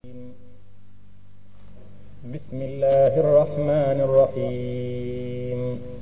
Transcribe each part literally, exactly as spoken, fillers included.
بسم الله الرحمن الرحيم.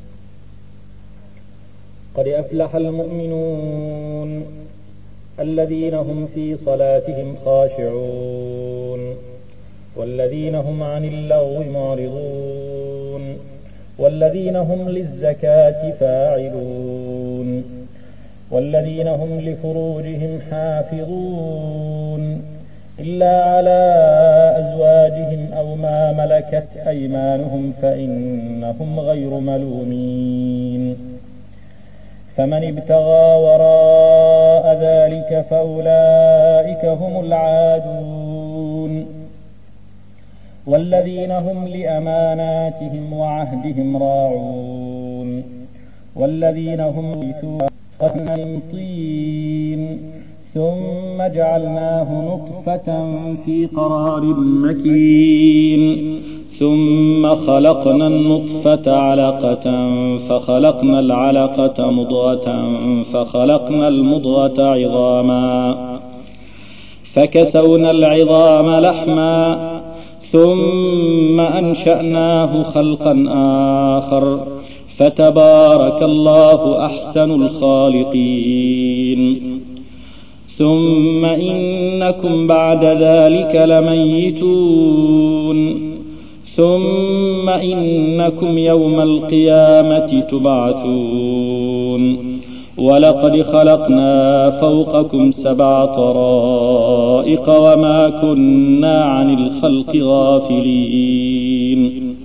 قد أفلح المؤمنون الذين هم في صلاتهم خاشعون والذين هم عن اللغو معرضون والذين هم للزكاة فاعلون والذين هم لفروجهم حافظون إلا على أزواجهم أو ما ملكت أيمانهم فإنهم غير ملومين. فمن ابتغى وراء ذلك فأولئك هم العادون. والذين هم لأماناتهم وعهدهم راعون والذين هم لثوابهم من طين ثم جعلناه نطفة في قرار مكين ثم خلقنا النطفة علقة فخلقنا العلقة مضغة فخلقنا المضغة عظاما فكسونا العظام لحما ثم أنشأناه خلقا آخر فتبارك الله أحسن الخالقين. ثم إنكم بعد ذلك لميتون ثم إنكم يوم القيامة تبعثون. ولقد خلقنا فوقكم سبع طرائق وما كنا عن الخلق غافلين.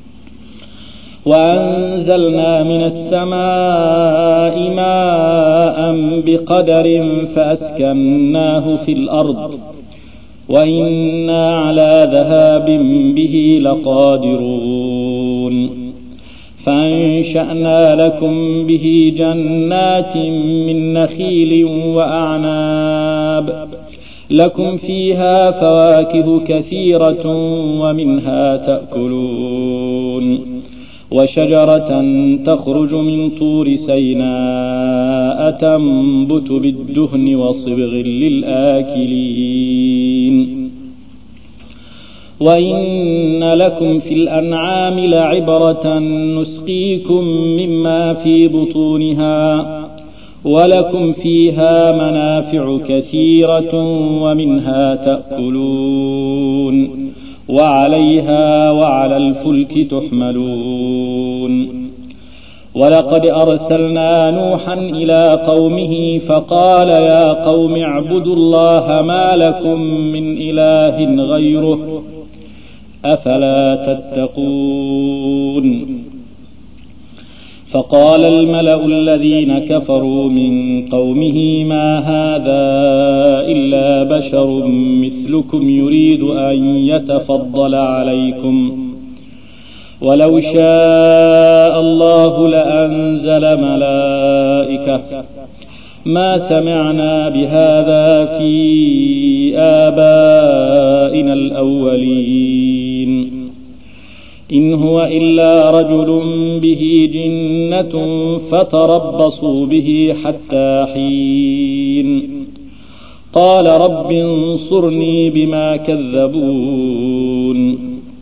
وأنزلنا من السماء ماء بقدر فأسكناه في الأرض وإنا على ذهاب به لقادرون. فأنشأنا لكم به جنات من نخيل وأعناب لكم فيها فواكه كثيرة ومنها تأكلون. وشجرة تخرج من طور سيناء تنبت بالدهن وصبغ للآكلين. وإن لكم في الأنعام لعبرة نسقيكم مما في بطونها ولكم فيها منافع كثيرة ومنها تأكلون وعليها وعلى الفلك تحملون. ولقد أرسلنا نوحا إلى قومه فقال يا قوم اعبدوا الله ما لكم من إله غيره أفلا تتقون. فقال الملأ الذين كفروا من قومه ما هذا إلا بشر مثلكم يريد أن يتفضل عليكم ولو شاء الله لأنزل ملائكة ما سمعنا بهذا في آبائنا الأولين إن هو إلا رجل به جنة فتربصوا به حتى حين. قال رب انصرني بما كذبون.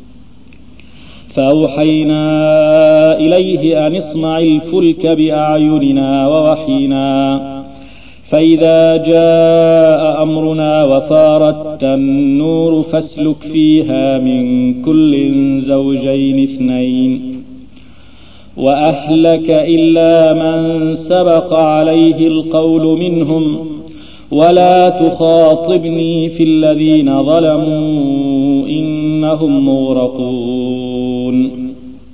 فأوحينا إليه أن اصنع الفلك بأعيننا ووحينا فإذا جاء أمرنا وفارت النور فاسلك فيها من كل زوجين اثنين وأهلك إلا من سبق عليه القول منهم ولا تخاطبني في الذين ظلموا إنهم مغرقون.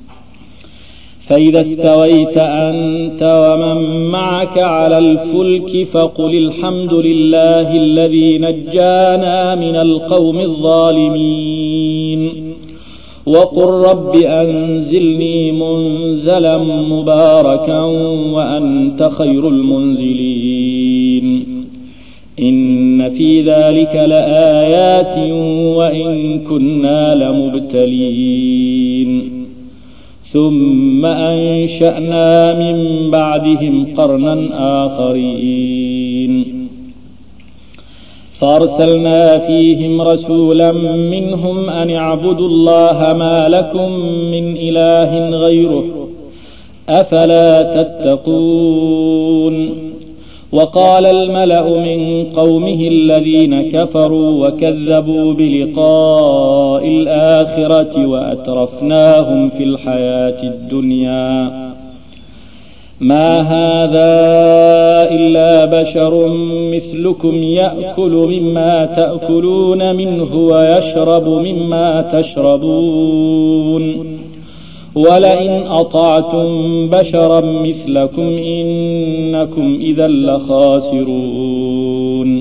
فإذا استويت أنت ومن معك على الفلك فقل الحمد لله الذي نجانا من القوم الظالمين وقل رب أنزلني منزلا مباركا وأنت خير المنزلين. إن في ذلك لآيات وإن كنا لمبتلين. ثم أنشأنا من بعدهم قرنا آخرين فأرسلنا فيهم رسولا منهم أن اعبدوا الله ما لكم من إله غيره أفلا تتقون. وقال الملأ من قومه الذين كفروا وكذبوا بلقاء الآخرة وأترفناهم في الحياة الدنيا ما هذا إلا بشر مثلكم يأكل مما تأكلون منه ويشرب مما تشربون ولئن أطعتم بشرا مثلكم إنكم إذا لخاسرون.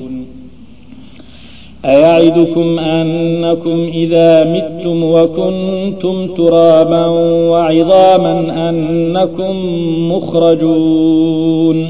أيعدكم أنكم إذا متم وكنتم ترابا وعظاما أنكم مخرجون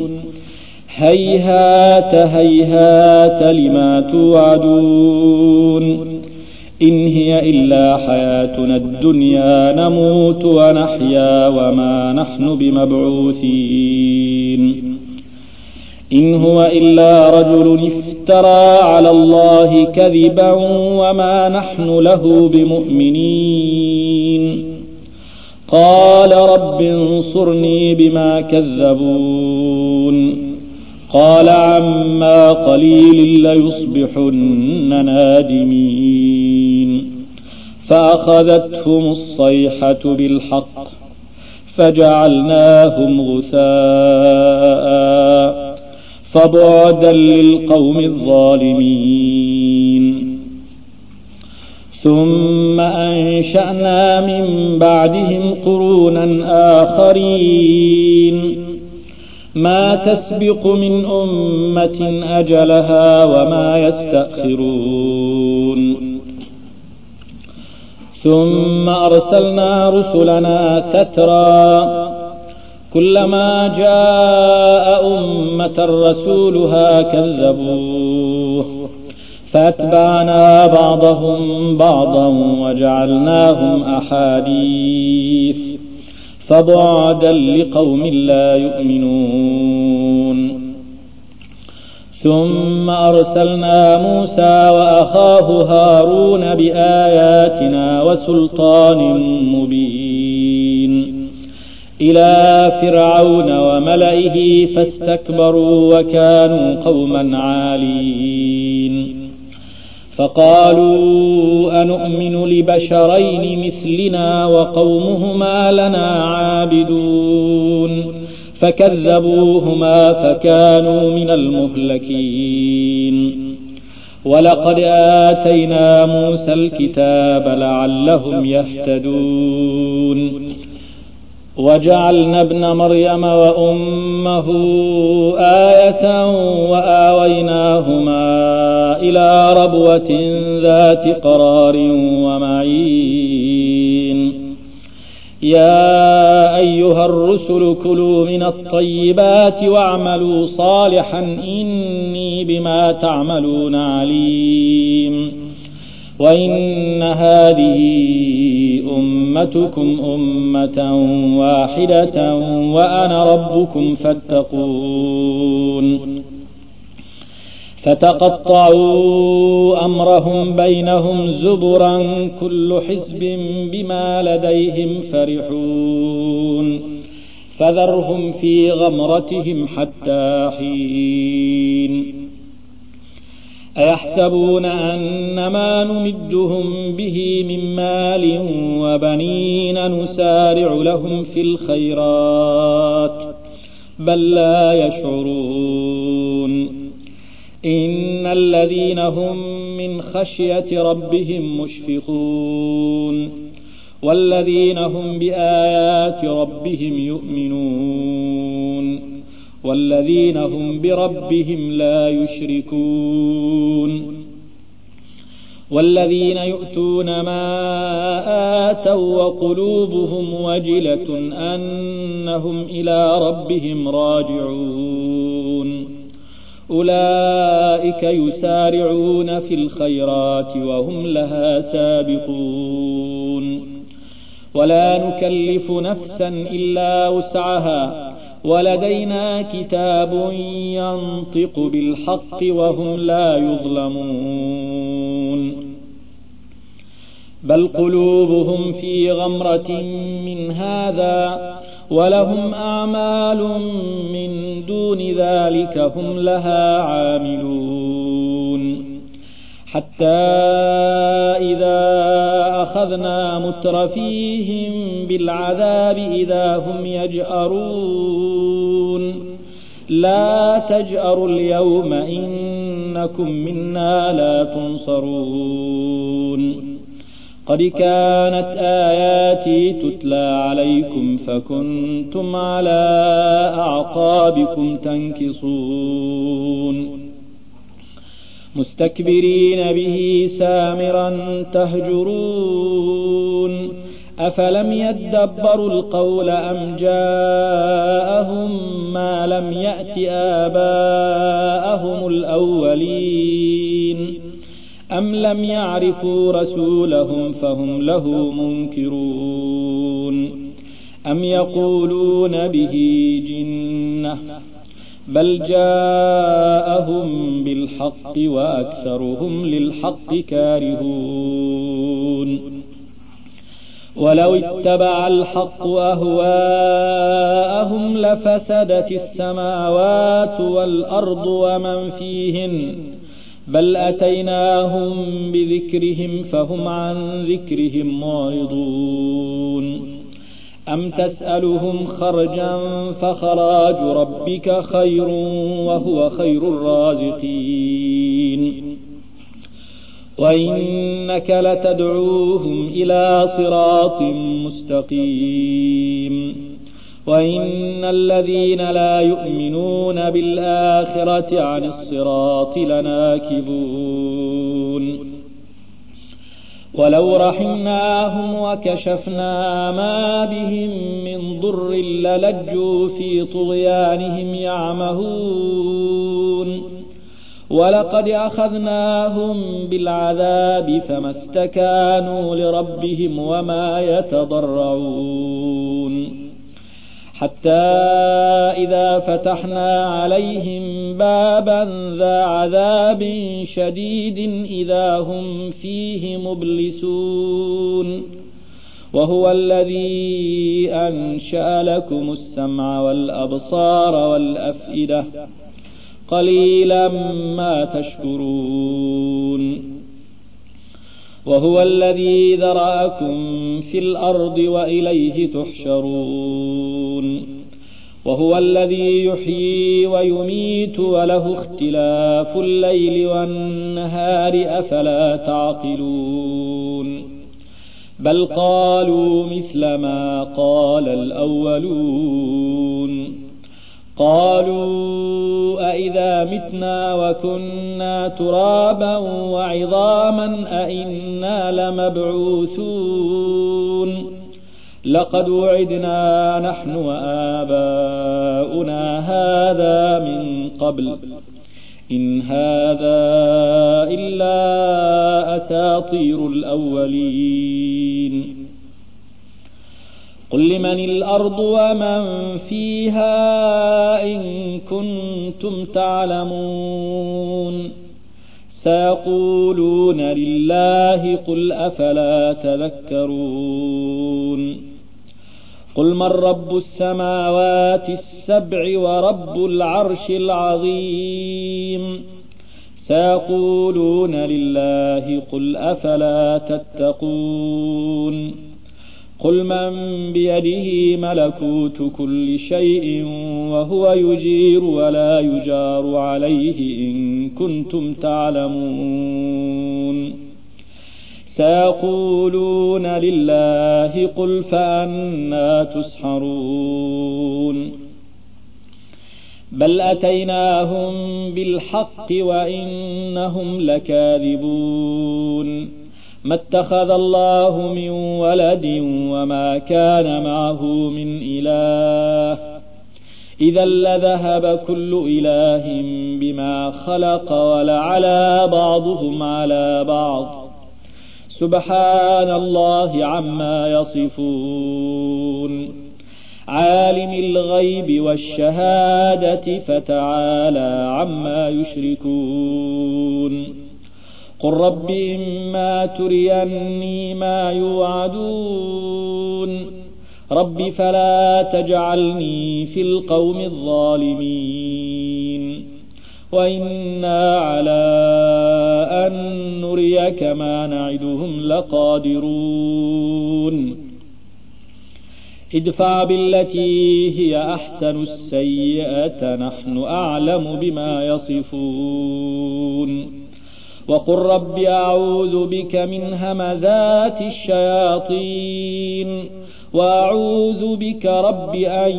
هيهات هيهات لما توعدون إن هي إلا حياتنا الدنيا نموت ونحيا وما نحن بمبعوثين إن هو إلا رجل افترى على الله كذبا وما نحن له بمؤمنين. قال رب انصرني بما كذبون قال عما قليل ليصبحن نادمين. فأخذتهم الصيحة بالحق فجعلناهم غثاء فبعدا للقوم الظالمين. ثم أنشأنا من بعدهم قرونا آخرين ما تسبق من أمة أجلها وما يستأخرون. ثم أرسلنا رسلنا تترى كلما جاء أمة رسولها كذبوه فأتبعنا بعضهم بعضا وجعلناهم أحاديث فبعدا لقوم لا يؤمنون. ثم أرسلنا موسى وأخاه هارون بآياتنا وسلطان مبين إلى فرعون وملئه فاستكبروا وكانوا قوما عالين. فقالوا أنؤمن لبشرين مثلنا وقومهما لنا عابدون فكذبوهما فكانوا من المهلكين. ولقد آتينا موسى الكتاب لعلهم يهتدون. وجعلنا ابن مريم وأمه آية وآويناهما إلى ربوة ذات قرار ومعين. يا أيها الرسل كلوا من الطيبات واعملوا صالحا إني بما تعملون عليم. وإن هذه أمتكم أمة واحدة وأنا ربكم فاتقون. فتقطعوا أمرهم بينهم زبرا كل حزب بما لديهم فرحون. فذرهم في غمرتهم حتى حين. أيحسبون أن ما نمدهم به من مال وبنين نسارع لهم في الخيرات بل لا يشعرون. إن الذين هم من خشية ربهم مشفقون والذين هم بآيات ربهم يؤمنون والذين هم بربهم لا يشركون. والذين يؤتون ما آتوا وقلوبهم وجلة أنهم إلى ربهم راجعون أولئك يسارعون في الخيرات وهم لها سابقون. ولا نكلف نفسا إلا وسعها ولدينا كتاب ينطق بالحق وهم لا يظلمون بل قلوبهم في غمرة من هذا ولهم أعمال من دون ذلك هم لها عاملون حتى إذا أخذنا مترفيهم بالعذاب إذا هم يجأرون لا تجأروا اليوم إنكم منا لا تنصرون قد كانت آياتي تتلى عليكم فكنتم على أعقابكم تنكصون مستكبرين به سامرا تهجرون أفلم يدبروا القول أم جاءهم ما لم يأت آباءهم الأولين أم لم يعرفوا رسولهم فهم له منكرون أم يقولون به جنة بل جاءهم بالحق وأكثرهم للحق كارهون ولو اتبع الحق أهواءهم لفسدت السماوات والأرض ومن فيهن بل أتيناهم بذكرهم فهم عن ذكرهم معرضون أم تسألهم خرجا فخراج ربك خير وهو خير الرازقين وإنك لتدعوهم إلى صراط مستقيم وإن الذين لا يؤمنون بالآخرة عن الصراط لناكبون ولو رحمناهم وكشفنا ما بهم من ضر للجوا في طغيانهم يعمهون ولقد أخذناهم بالعذاب فما استكانوا لربهم وما يتضرعون حتى إذا فتحنا عليهم بابا ذا عذاب شديد إذا هم فيه مبلسون وهو الذي أنشأ لكم السمع والأبصار والأفئدة قليلا ما تشكرون وهو الذي ذرأكم في الأرض وإليه تحشرون وهو الذي يحيي ويميت وله اختلاف الليل والنهار أفلا تعقلون بل قالوا مثل ما قال الأولون قالوا أئذا متنا وكنا ترابا وعظاما أئنا لمبعوثون لقد وعدنا نحن وآباؤنا هذا من قبل إن هذا إلا أساطير الأولين قل لمن الأرض ومن فيها إن كنتم تعلمون سيقولون لله قل أفلا تذكرون قل من رب السماوات السبع ورب العرش العظيم سيقولون لله قل أفلا تتقون قل من بيده ملكوت كل شيء وهو يجير ولا يجار عليه إن كنتم تعلمون سيقولون لله قل فأنى تسحرون بل أتيناهم بالحق وإنهم لكاذبون ما اتخذ الله من ولد وما كان معه من إله إذا لذهب كل إله بما خلق ولعلى بعضهم على بعض سبحان الله عما يصفون عالم الغيب والشهادة فتعالى عما يشركون قل رب إما تريني ما يوعدون رب فلا تجعلني في القوم الظالمين وإنا على أن نريك ما نعدهم لقادرون ادفع بالتي هي أحسن السيئة نحن أعلم بما يصفون وقل رب أعوذ بك من همزات الشياطين وأعوذ بك رب أن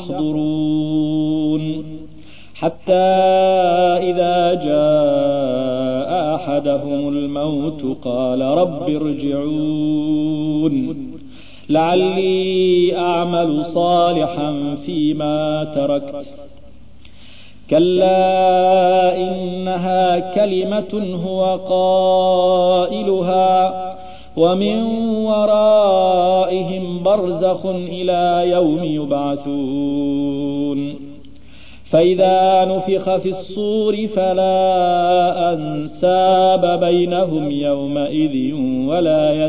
يحضرون حتى إذا جاء أحدهم الموت قال رب ارجعون لعلي أعمل صالحا فيما تركت كلا إنها كلمة هو قائلها ومن ورائهم برزخ إلى يوم يبعثون فإذا نفخ في الصور فلا أنساب بينهم يومئذ ولا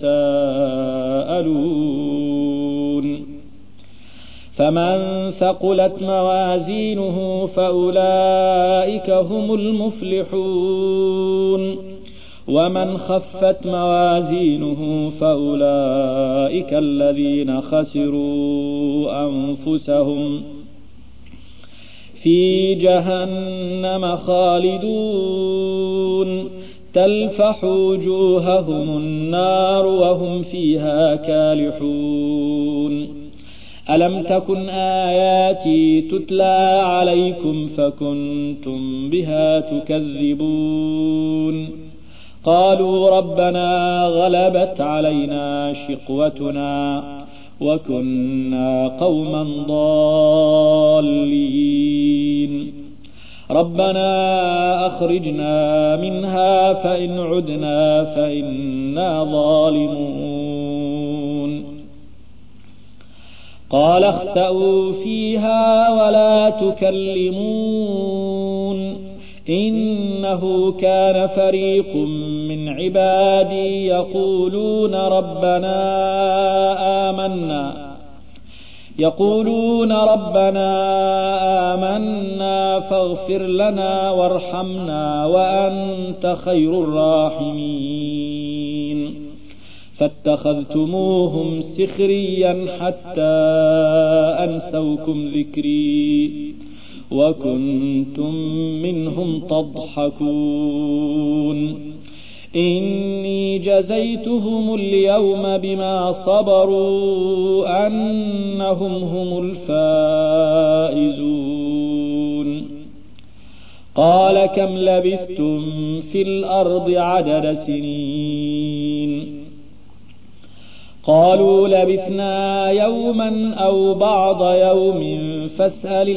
يتساءلون فمن ثقلت موازينه فأولئك هم المفلحون ومن خفت موازينه فأولئك الذين خسروا أنفسهم في جهنم خالدون تلفح وجوههم النار وهم فيها كالحون ألم تكن آياتي تتلى عليكم فكنتم بها تكذبون قالوا ربنا غلبت علينا شقوتنا وكنا قوما ضالين ربنا أخرجنا منها فإن عدنا فإنا ظالمون قال اخسأوا فيها ولا تكلمون إنه كان فريق من عبادي يقولون ربنا آمنا يقولون ربنا آمنا فاغفر لنا وارحمنا وأنت خير الراحمين فاتخذتموهم سخريا حتى أنسوكم ذكري وكنتم منهم تضحكون إني جزيتهم اليوم بما صبروا أنهم هم الفائزون قال كم لبثتم في الأرض عدد سنين قالوا لبثنا يوما أو بعض يوم فاسأل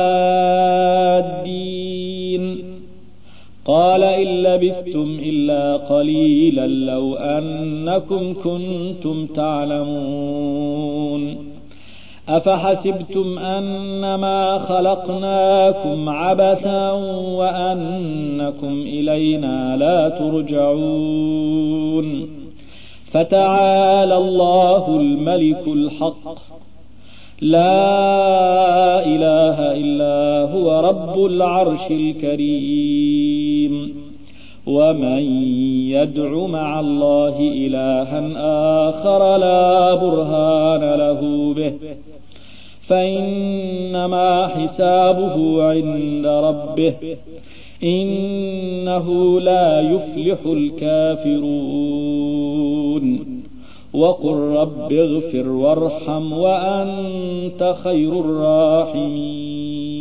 العادين قال إن لبثتم إلا قليلا لو أنكم كنتم تعلمون أفحسبتم أنما خلقناكم عبثا وأنكم إلينا لا ترجعون فتعالى الله الملك الحق لا إله إلا هو رب العرش الكريم ومن يدع مع الله إلها آخر لا برهان له به فإنما حسابه عند ربه إنه لا يفلح الكافرون وقل رب اغفر وارحم وأنت خير الراحمين